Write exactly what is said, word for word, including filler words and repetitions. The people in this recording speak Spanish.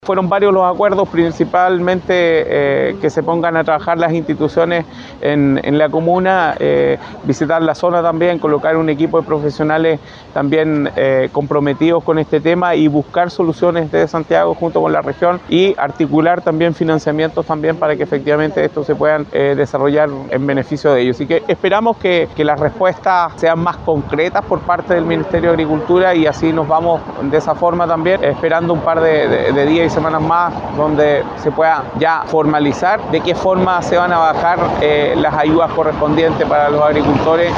Fueron varios los acuerdos, principalmente eh, que se pongan a trabajar las instituciones en, en la comuna, eh, visitar la zona también, colocar un equipo de profesionales también eh, comprometidos con este tema y buscar soluciones desde Santiago junto con la región y articular también financiamientos también para que efectivamente esto se puedan eh, desarrollar en beneficio de ellos. Así que esperamos que, que las respuestas sean más concretas por parte del Ministerio de Agricultura y así nos vamos de esa forma también, esperando un par de, de, de días y semanas más donde se pueda ya formalizar de qué forma se van a bajar eh, las ayudas correspondientes para los agricultores.